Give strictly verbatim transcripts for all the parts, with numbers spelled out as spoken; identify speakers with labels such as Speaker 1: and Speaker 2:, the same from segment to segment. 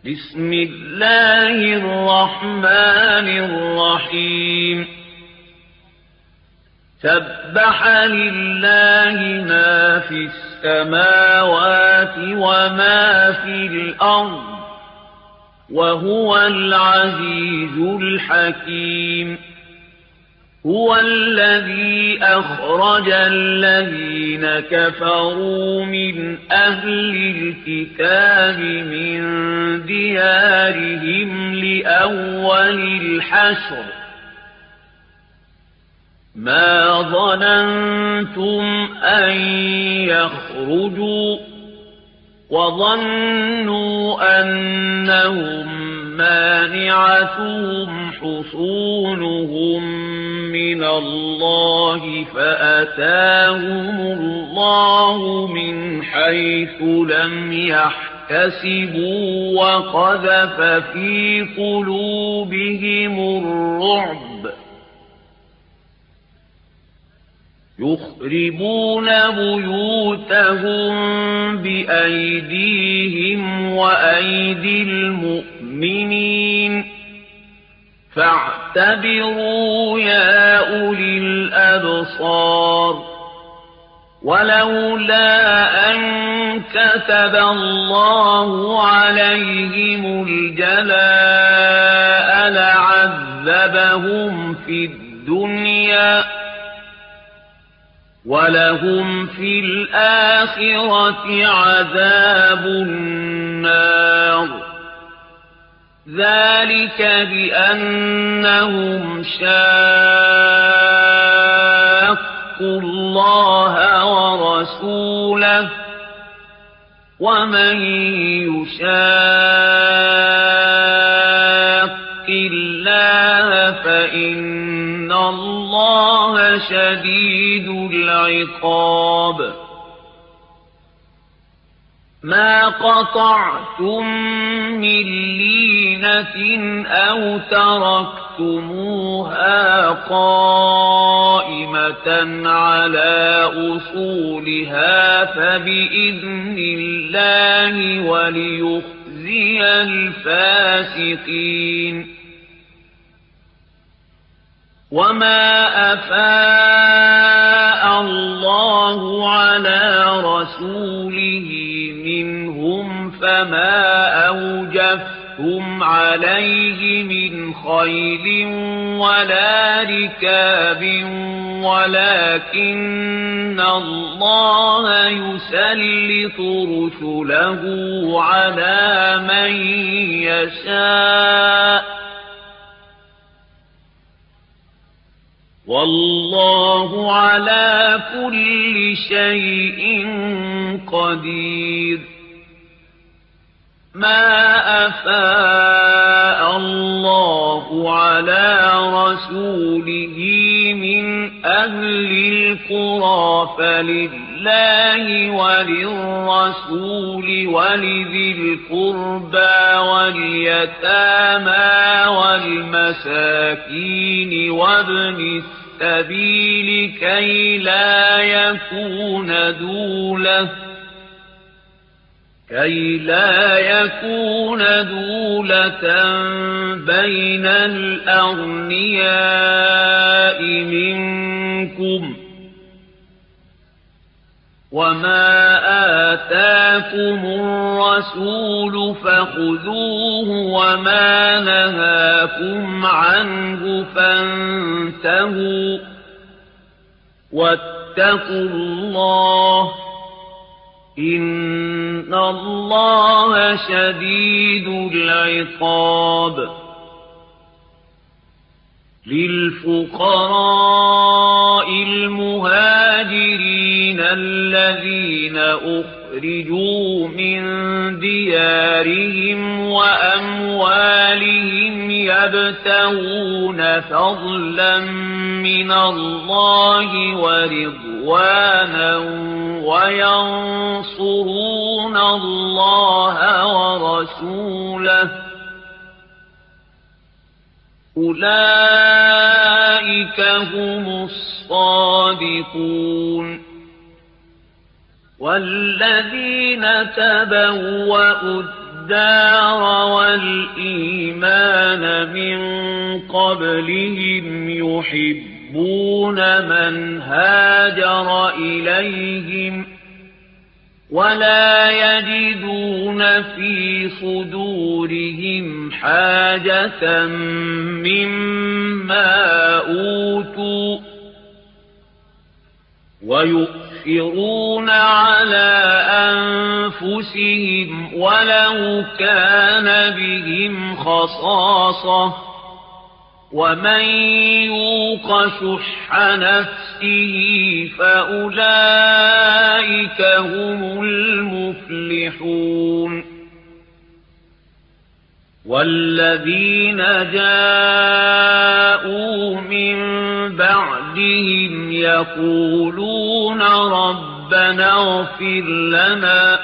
Speaker 1: بسم الله الرحمن الرحيم سبح لله ما في السماوات وما في الأرض وهو العزيز الحكيم هو الذي أخرج الذين كفروا من أهل الكتاب من ديارهم لأول الحشر ما ظننتم أن يخرجوا وظنوا أنهم مانعتهم حصونهم من الله فأتاهم الله من حيث لم يحتسبوا وقذف في قلوبهم الرعب يخربون بيوتهم بأيديهم وأيدي المؤمنين فاعتبروا يا أولي الأبصار ولولا أن كتب الله عليهم الجلاء لعذبهم في الدنيا ولهم في الآخرة عذاب النار ذلك بأنهم شاقوا الله ورسوله ومن يشاق الله فإن الله شديد العقاب ما قطعتم من لينة أو تركتموها قائمة على أصولها فبإذن الله وليخزي الفاسقين وما أفاء الله على رسوله منهم فما أوجفتم عليه من خيل ولا ركاب ولكن الله يسلط رسله على من يشاء والله على كل شيء قدير ما أفاء الله على رسوله من أهل القرى فلله وللرسول ولذي القربى واليتامى والمساكين وابن السبيل كي لا يكون دولة كي لا يكون دولة بين الأغنياء منكم وما آتاكم الرسول فخذوه وما نهاكم عنه فانتهوا واتقوا الله إن الله شديد العقاب للفقراء المهاجرين الذين أخرجوا من ديارهم وأموالهم يبتغون فضلا من الله ورضوانا وينصرون الله ورسوله أولئك هم الصادقون والذين تبوأوا الدار والإيمان من قبلهم يحبون من هاجر إليهم ولا يجدون في صدورهم حاجة مما أوتوا ويؤثرون على أنفسهم ولو كان بهم خصاصة ومن يوق شح نفسه فأولئك هم المفلحون والذين جاءوا من بعدهم يقولون ربنا اغفر لنا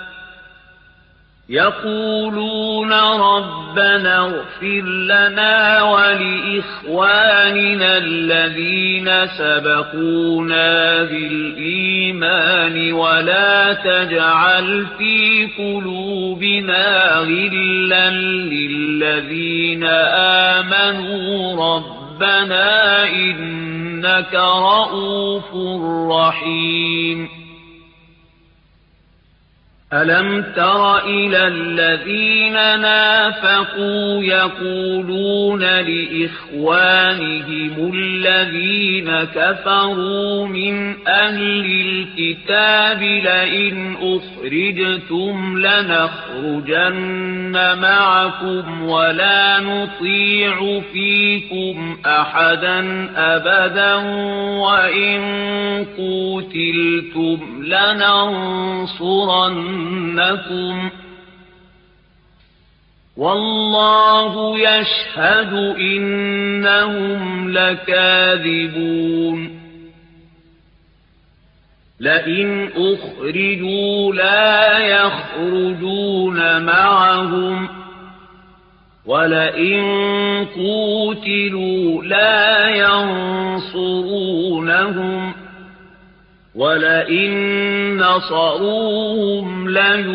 Speaker 1: يقولون ربنا اغفر لنا ولإخواننا الذين سبقونا بالإيمان ولا تجعل في قلوبنا غلا للذين آمنوا ربنا إنك رؤوف رحيم ألم تر إلى الذين نافقوا يقولون لإخوانهم الذين كفروا من أهل الكتاب لئن أخرجتم لنخرجن معكم ولا نطيع فيكم أحدا أبدا وإن قتلتم لننصرن نكم والله يشهد إنهم لكاذبون لئن أخرجوا لا يخرجون معهم ولئن قوتلوا لا ينصرونهم ولئن نصروهم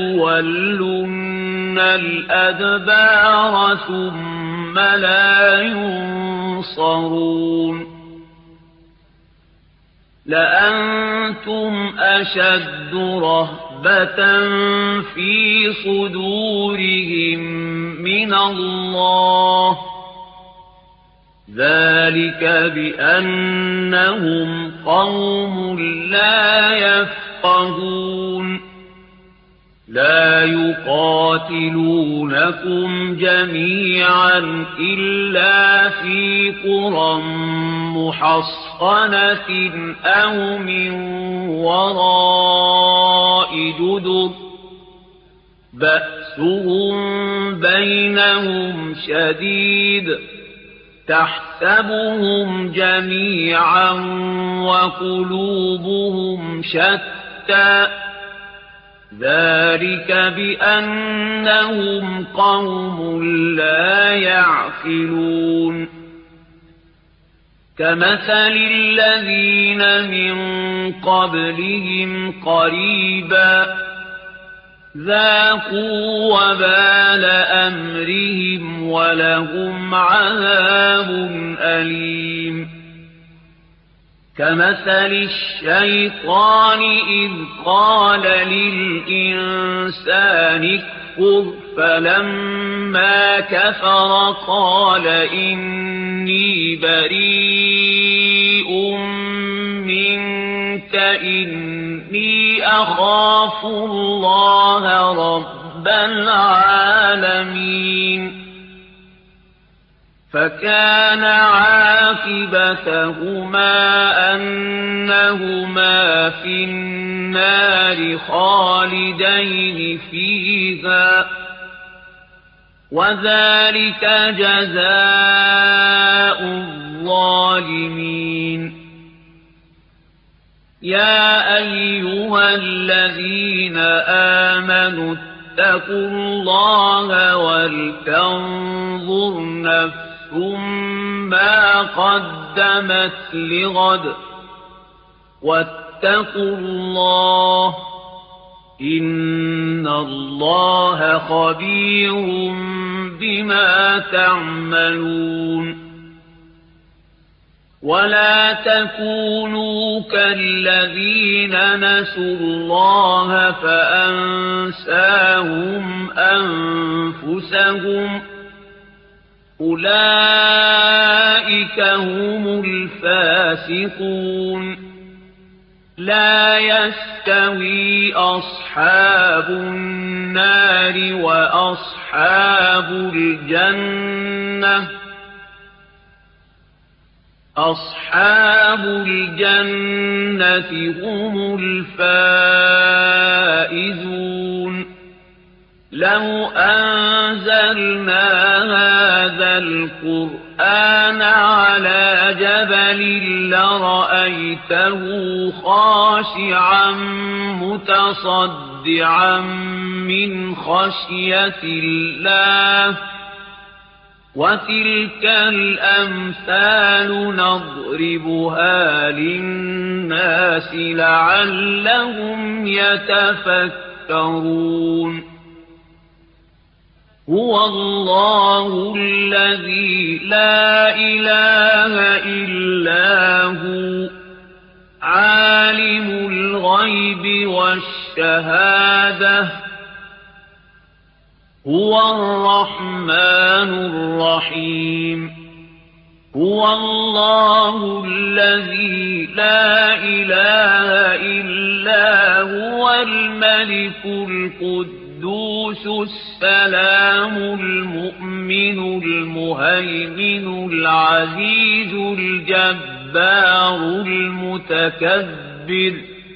Speaker 1: ليولن الأدبار ثم لا ينصرون لأنتم أشد رهبة في صدورهم من الله ذلك بأنهم قوم لا يفقهون لا يقاتلونكم جميعا إلا في قرى محصنة أو من وراء جدر بأسهم بينهم شديد تحسبهم جميعا وقلوبهم شتى ذلك بأنهم قوم لا يعقلون كمثل الذين من قبلهم قريبا ذاقوا وبال أمرهم ولهم عذاب أليم كمثل الشيطان إذ قال للإنسان اكفر فلما كفر قال إني بريء منك إني أخاف الله رب العالمين فكان عاقبتهما أنهما في النار خالدين فيها وذلك جزاء الظالمين يا أيها الذين آمنوا اتقوا الله ولتنظر نفس ما قدمت لغد واتقوا الله إن الله خبير بما تعملون ولا تكونوا كالذين نسوا الله فأنساهم أنفسهم أولئك هم الفاسقون لا يستوي أصحاب النار وأصحاب الجنة أصحاب الجنة هم الفائزون لو أنزلنا هذا القرآن على جبل لرأيته خاشعا متصدعا من خشية الله وتلك الأمثال نضربها للناس لعلهم يتفكرون هو الله الذي لا إله إلا هو عالم الغيب والشهادة هو الرحمن الرحيم هو الله الذي لا إله إلا هو الملك القدوس السلام المؤمن المهيمن العزيز الجبار المتكبر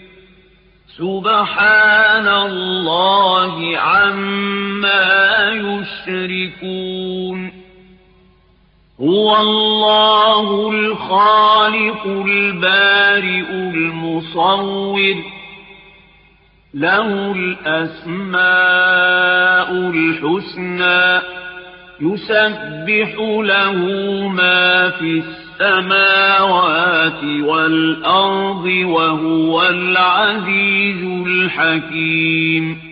Speaker 1: سبحان الله عما يشركون هو الله الخالق البارئ المصور له الأسماء الحسنى يسبح له ما في السماوات والأرض وهو العزيز الحكيم